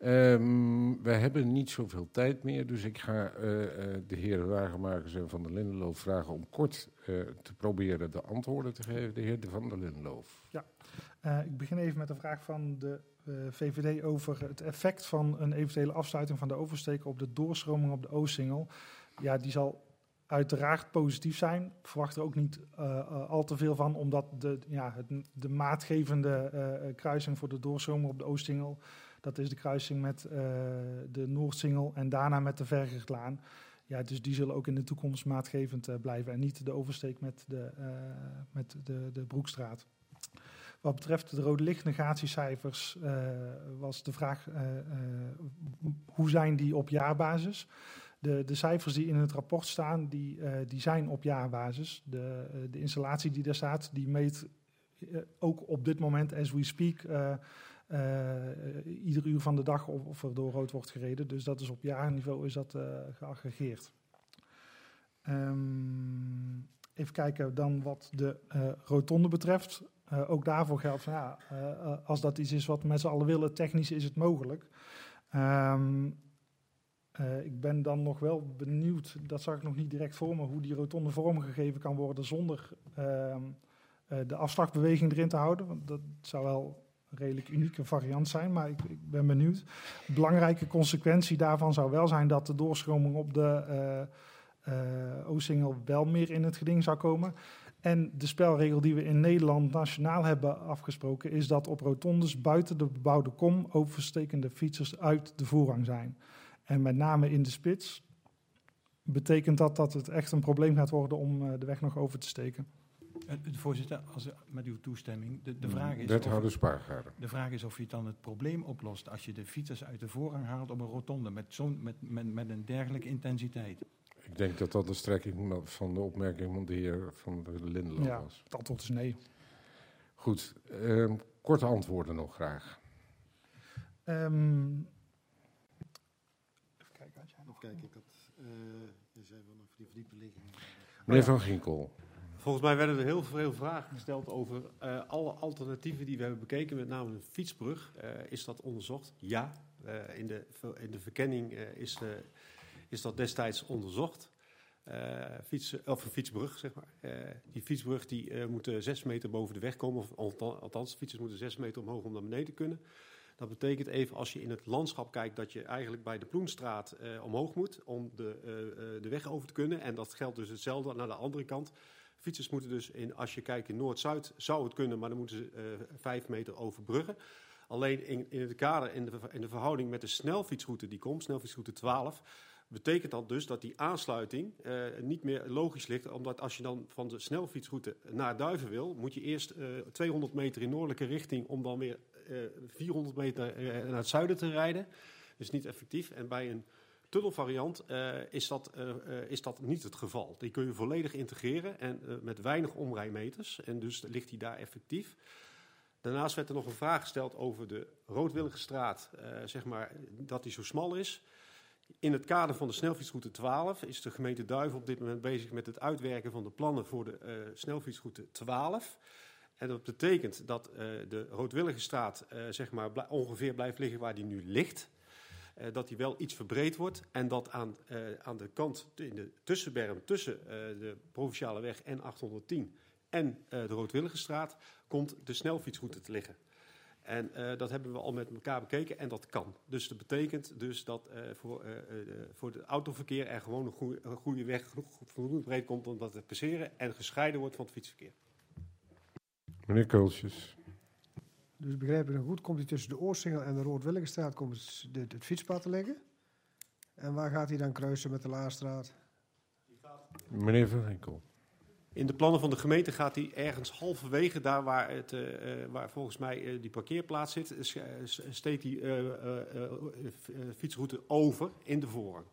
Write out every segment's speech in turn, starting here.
We hebben niet zoveel tijd meer, dus ik ga de heren Wagenmakers en Van der Lindeloof vragen om kort te proberen de antwoorden te geven. De heer Van der Lindeloof. Ja, ik begin even met een vraag van de VVD over het effect van een eventuele afsluiting van de oversteek op de doorstroming op de Oostsingel. Ja, die zal uiteraard positief zijn. Ik verwacht er ook niet al te veel van, omdat de maatgevende kruising voor de doorstroming op de Oostsingel, dat is de kruising met de Noordsingel en daarna met de Vergertlaan. Ja, dus die zullen ook in de toekomst maatgevend blijven en niet de oversteek met de Broekstraat. Wat betreft de rode lichtnegatiecijfers was de vraag hoe zijn die op jaarbasis? De cijfers die in het rapport staan, die zijn op jaarbasis. De installatie die daar staat, die meet ook op dit moment, as we speak, ieder uur van de dag of er door rood wordt gereden. Dus dat is op jaarniveau is dat geaggregeerd. Even kijken dan wat de rotonde betreft. Ook daarvoor geldt van als dat iets is wat we met z'n allen willen, technisch is het mogelijk. Ik ben dan nog wel benieuwd, dat zag ik nog niet direct voor me, hoe die rotonde vormgegeven kan worden zonder de afslagbeweging erin te houden. Want dat zou wel een redelijk unieke variant zijn, maar ik ben benieuwd. Een belangrijke consequentie daarvan zou wel zijn dat de doorstroming op de Oostsingel wel meer in het geding zou komen. En de spelregel die we in Nederland nationaal hebben afgesproken is dat op rotondes buiten de bebouwde kom overstekende fietsers uit de voorrang zijn. En met name in de spits betekent dat het echt een probleem gaat worden om de weg nog over te steken. Voorzitter, met uw toestemming, de vraag is... Wethouder Spargaarde. De vraag is of je dan het probleem oplost als je de fietsers uit de voorrang haalt op een rotonde met een dergelijke intensiteit. Ik denk dat dat de strekking van de opmerking van de heer Van der Lindeloof was. Ja, het antwoord is nee. Goed, korte antwoorden nog graag. Even kijken, had jij nog... Kijk, je zei wel nog die verdiepe ligging. Meneer Van Ginkel. Volgens mij werden er heel veel vragen gesteld over alle alternatieven die we hebben bekeken, met name een fietsbrug. Is dat onderzocht? Ja, in de verkenning is dat destijds onderzocht. Of een fietsbrug, zeg maar. Die fietsbrug die moet 6 meter boven de weg komen. Of althans, fietsers moeten 6 meter omhoog om naar beneden te kunnen. Dat betekent even, als je in het landschap kijkt, dat je eigenlijk bij de Ploenstraat omhoog moet om de weg over te kunnen. En dat geldt dus hetzelfde naar de andere kant. Fietsers moeten dus, als je kijkt in Noord-Zuid, zou het kunnen, maar dan moeten ze 5 meter overbruggen. Alleen in het kader, in de verhouding met de snelfietsroute die komt, snelfietsroute 12... betekent dat dus dat die aansluiting niet meer logisch ligt. Omdat als je dan van de snelfietsroute naar Duiven wil, moet je eerst 200 meter in noordelijke richting om dan weer 400 meter naar het zuiden te rijden. Dus niet effectief. En bij een tunnelvariant is dat niet het geval. Die kun je volledig integreren en met weinig omrijmeters. En dus ligt die daar effectief. Daarnaast werd er nog een vraag gesteld over de Roodwilligenstraat, zeg maar, dat die zo smal is. In het kader van de snelfietsroute 12 is de gemeente Duiven op dit moment bezig met het uitwerken van de plannen voor de snelfietsroute 12. En dat betekent dat de Roodwilligenstraat zeg maar ongeveer blijft liggen waar die nu ligt. Dat die wel iets verbreed wordt en dat aan de kant in de tussenberm tussen de provinciale weg N810 en de Roodwilligenstraat komt de snelfietsroute te liggen. En dat hebben we al met elkaar bekeken en dat kan. Dus dat betekent dus dat voor het autoverkeer er gewoon een goede weg voldoende breed komt om dat te passeren en gescheiden wordt van het fietsverkeer. Meneer Kultjes. Dus begrijp ik dan goed, komt hij tussen de Oostsingel en de Roodwilligenstraat het fietspad te liggen? En waar gaat hij dan kruisen met de Laarstraat? Meneer Van Ginkel. In de plannen van de gemeente gaat hij ergens halverwege daar waar volgens mij die parkeerplaats zit, steekt die fietsroute over in de voorrang.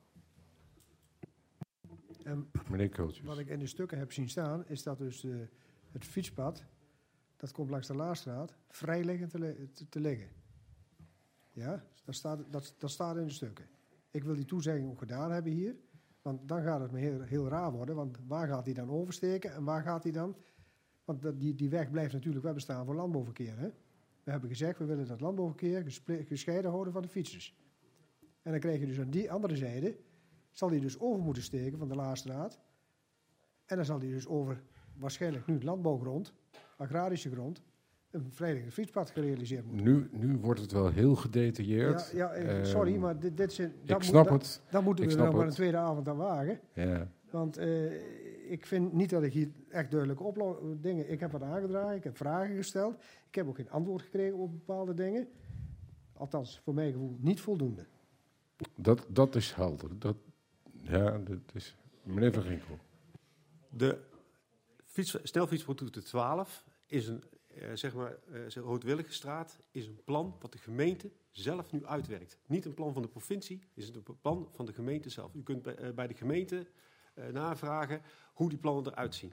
Meneer Kultjes. Wat ik in de stukken heb zien staan, is dat dus het fietspad, dat komt langs de Laarstraat, vrijliggend te liggen. Ja, dat staat in de stukken. Ik wil die toezegging ook gedaan hebben hier. Want dan gaat het me heel raar worden. Want waar gaat hij dan oversteken en waar gaat hij dan... Want die weg blijft natuurlijk wel bestaan voor landbouwverkeer. Hè? We hebben gezegd, we willen dat landbouwverkeer gescheiden houden van de fietsers. En dan krijg je dus aan die andere zijde, zal hij dus over moeten steken van de Laarstraat. En dan zal hij dus over waarschijnlijk nu landbouwgrond, agrarische grond, een vrijwillig fietspad gerealiseerd moeten. Nu wordt het wel heel gedetailleerd. Sorry, maar daar moeten we nog maar een tweede avond aan wagen. Ja. Want ik vind niet dat ik hier echt duidelijke dingen... Ik heb wat aangedragen, ik heb vragen gesteld. Ik heb ook geen antwoord gekregen op bepaalde dingen. Althans, voor mijn gevoel niet voldoende. Dat is helder. Dat is... Meneer Van Ginkel. De snelfietsroute 12 is een, Roodwilligenstraat is een plan wat de gemeente zelf nu uitwerkt. Niet een plan van de provincie, is het een plan van de gemeente zelf. U kunt bij de gemeente navragen hoe die plannen eruit zien.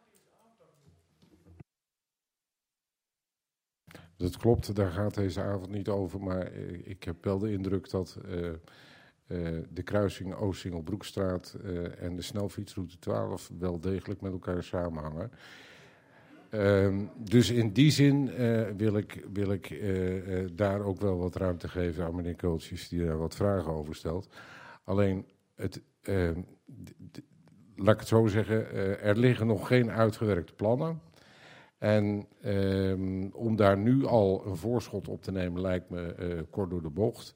Dat klopt, daar gaat deze avond niet over, maar ik heb wel de indruk dat de kruising Oostsingel-Broekstraat en de snelfietsroute 12 wel degelijk met elkaar samenhangen. Dus in die zin wil ik daar ook wel wat ruimte geven aan meneer Kooltjes, die daar wat vragen over stelt. Alleen, laat ik het zo zeggen, er liggen nog geen uitgewerkte plannen. En om daar nu al een voorschot op te nemen lijkt me kort door de bocht.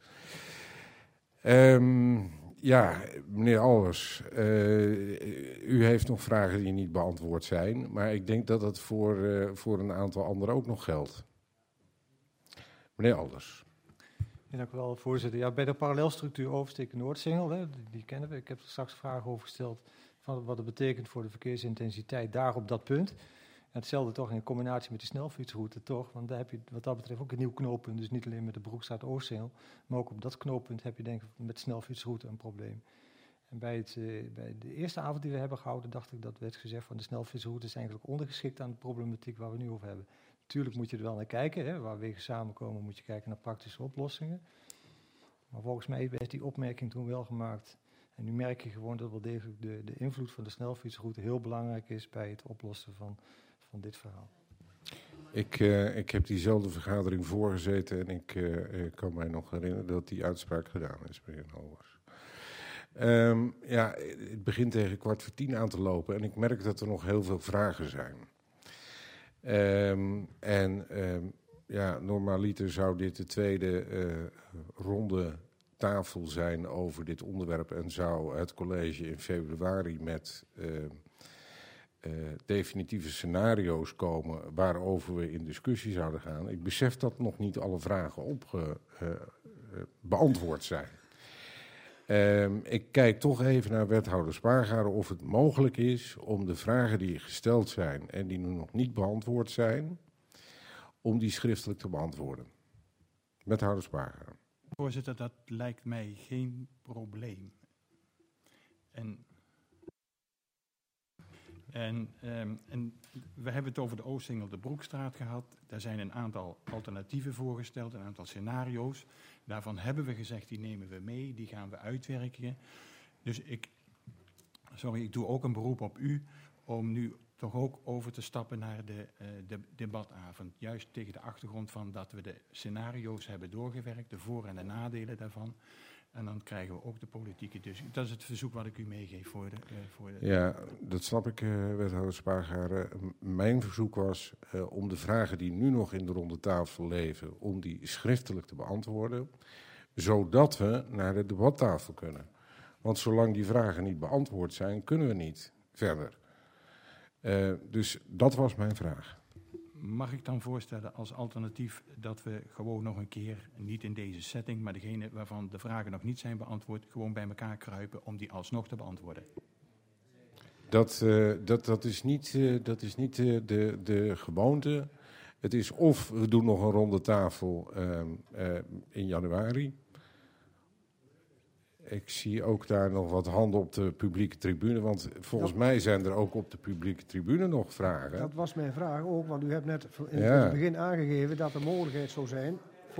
Meneer Albers, u heeft nog vragen die niet beantwoord zijn, maar ik denk dat dat voor een aantal anderen ook nog geldt. Meneer Albers. Ja, dank u wel, voorzitter. Ja, bij de parallelstructuur oversteken Noordsingel, die kennen we. Ik heb er straks vragen over gesteld van wat het betekent voor de verkeersintensiteit daar op dat punt. En hetzelfde toch in combinatie met de snelfietsroute, toch? Want daar heb je wat dat betreft ook een nieuw knooppunt. Dus niet alleen met de Broekstraat Oostsingel, maar ook op dat knooppunt heb je denk ik met de snelfietsroute een probleem. En bij de eerste avond die we hebben gehouden, dacht ik dat werd gezegd van de snelfietsroute is eigenlijk ondergeschikt aan de problematiek waar we nu over hebben. Natuurlijk moet je er wel naar kijken, hè? Waar wegen samenkomen moet je kijken naar praktische oplossingen. Maar volgens mij werd die opmerking toen wel gemaakt. En nu merk je gewoon dat wel degelijk de invloed van de snelfietsroute heel belangrijk is bij het oplossen van dit verhaal. Ik heb diezelfde vergadering voorgezeten en ik kan mij nog herinneren dat die uitspraak gedaan is, meneer Albers. Het begint tegen 9:15 aan te lopen en ik merk dat er nog heel veel vragen zijn. Normaliter zou dit de tweede ronde tafel zijn over dit onderwerp en zou het college in februari met definitieve scenario's komen waarover we in discussie zouden gaan. Ik besef dat nog niet alle vragen beantwoord zijn. Ik kijk toch even naar wethouder Spargaren of het mogelijk is om de vragen die gesteld zijn en die nu nog niet beantwoord zijn, om die schriftelijk te beantwoorden. Wethouder Spargaren. Voorzitter, dat lijkt mij geen probleem. En we hebben het over de Oostsingel de Broekstraat gehad. Daar zijn een aantal alternatieven voorgesteld, een aantal scenario's. Daarvan hebben we gezegd, die nemen we mee, die gaan we uitwerken. Dus ik doe ook een beroep op u om nu toch ook over te stappen naar de debatavond. Juist tegen de achtergrond van dat we de scenario's hebben doorgewerkt, de voor- en de nadelen daarvan. En dan krijgen we ook de politieke discussie. Dat is het verzoek wat ik u meegeef voor de... Ja, dat snap ik, wethouder Spargaren. Mijn verzoek was om de vragen die nu nog in de ronde tafel leven, om die schriftelijk te beantwoorden, zodat we naar de debattafel kunnen. Want zolang die vragen niet beantwoord zijn, kunnen we niet verder. Dus dat was mijn vraag. Mag ik dan voorstellen als alternatief dat we gewoon nog een keer, niet in deze setting, maar degene waarvan de vragen nog niet zijn beantwoord, gewoon bij elkaar kruipen om die alsnog te beantwoorden? Dat is niet de gewoonte. Het is of we doen nog een ronde tafel in januari. Ik zie ook daar nog wat handen op de publieke tribune, want volgens mij zijn er ook op de publieke tribune nog vragen. Dat was mijn vraag ook, want u hebt net in het begin aangegeven dat er mogelijkheid zou zijn.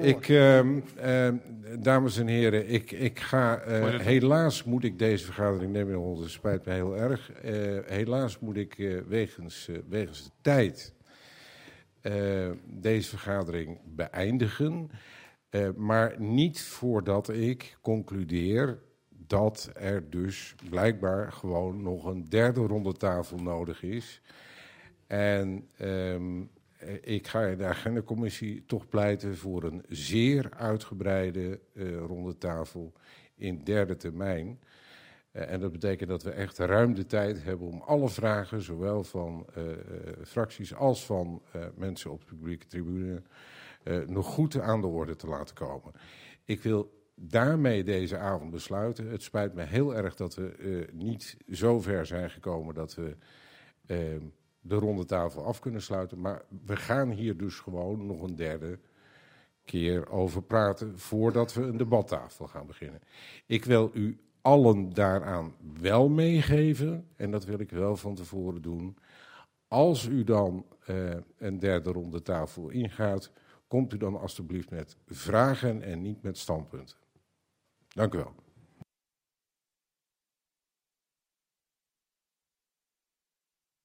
Dames en heren, ik ga, helaas moet ik deze vergadering nemen, want het spijt me heel erg. Helaas moet ik wegens de tijd deze vergadering beëindigen. Maar niet voordat ik concludeer dat er dus blijkbaar gewoon nog een derde rondetafel nodig is. En ik ga in de agendacommissie toch pleiten voor een zeer uitgebreide rondetafel in derde termijn. En dat betekent dat we echt ruim de tijd hebben om alle vragen, zowel van fracties als van mensen op de publieke tribune, nog goed aan de orde te laten komen. Ik wil daarmee deze avond besluiten. Het spijt me heel erg dat we niet zo ver zijn gekomen dat we de rondetafel af kunnen sluiten. Maar we gaan hier dus gewoon nog een derde keer over praten voordat we een debattafel gaan beginnen. Ik wil u allen daaraan wel meegeven, en dat wil ik wel van tevoren doen. Als u dan een derde rondetafel ingaat, komt u dan alstublieft met vragen en niet met standpunten. Dank u wel.